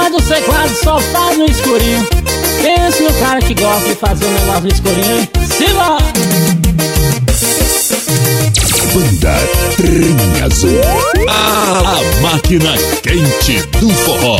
Mas você quase só faz no escurinho. Pensa no cara que gosta de fazer um negócio no escurinho, hein? Simbora! Banda Trem Azul, a máquina quente do forró.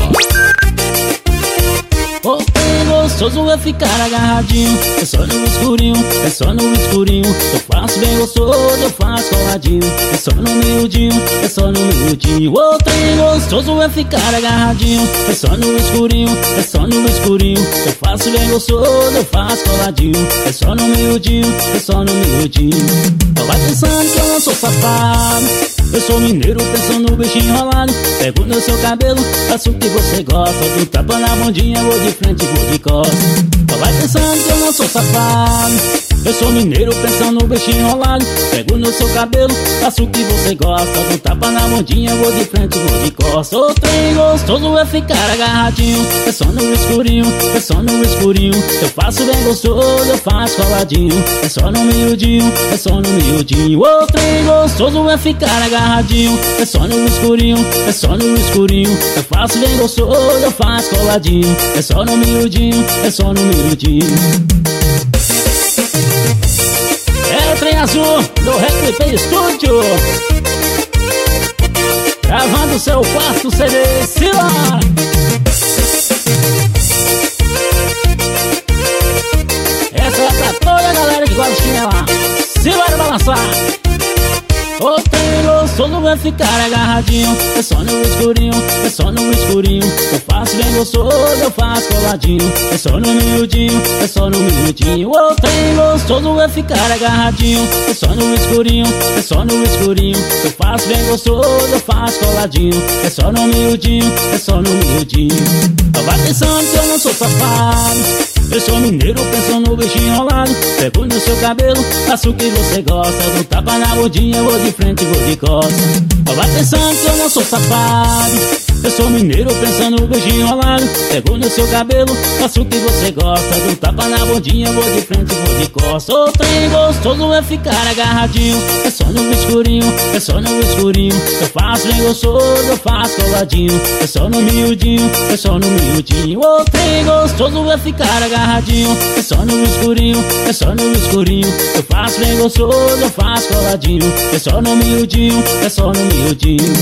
O trem gostoso é ficar agarradinho. É só no escurinho, é só no escurinho. Eu faço bem gostoso, eu faço coladinho. É só no miudinho, é só no miudinho. O trem gostoso é ficar agarradinho. É só no escurinho, é só no escurinho. Eu faço bem gostoso, eu faço coladinho. É só no miudinho, é só no miudinho. Vai pensando que eu não sou safado. Eu sou mineiro pensando no bichinho enrolado. Pego no seu cabelo, faço o que você gosta. Do tapa na bundinha, vou de frente, vou de costas. Vai pensando que eu não sou safado. Eu sou mineiro pensando no bichinho enrolado. Pego no seu cabelo, faço o que você gosta. Do tapa na bundinha, vou de frente, vou de costas. O trem gostoso é ficar agarradinho. É só no escurinho, é só no escurinho. Eu faço bem gostoso, eu faço coladinho. É só no miudinho, é só no miudinho. O trem gostoso é ficar agarradinho. É só no escurinho, é só no escurinho. Eu faço bem gostoso, eu faço coladinho. É só no miudinho, é só no miudinho. É o Trem Azul do Reclipei Estúdio, gravando seu quarto CD. Simbora! Essa é pra toda a galera que gosta de chinelar. Simbora balançar! O trem gostoso vai ficar agarradinho. É só no escurinho, é só no escurinho. Eu faço bem gostoso, eu faço coladinho. É só no miudinho, é só no miudinho. O trem gostoso vai ficar agarradinho. É só no escurinho, é só no escurinho. Eu faço bem gostoso, eu faço coladinho. É só no miudinho, é só no miudinho. Vai pensando que eu não sou safado. Eu sou mineiro pensando no bichinho enrolado. Pego no seu cabelo, faço o que você gosta. Do tapa na bundinha, vou de frente, vou de costas. Vai pensando que eu não sou safado. Eu sou mineiro pensando no bichinho enrolado. Pego no seu cabelo, faço o que você gosta. Do tapa na bundinha, vou de frente, vou de costas. O trem gostoso é ficar agarradinho. É só no escurinho, é só no escurinho. Eu faço bem gostoso, eu faço coladinho. É só no miudinho, é só no miudinho. O trem gostoso é ficar agarradinho. É só no escurinho, é só no escurinho. Eu faço bem gostoso, eu faço coladinho. É só no miudinho, é só no miudinho.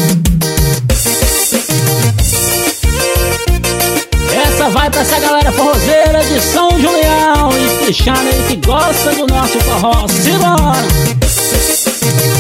Essa vai pra essa galera forrozeira de São Julião e Quixana aí que gosta do nosso forró. Simbora!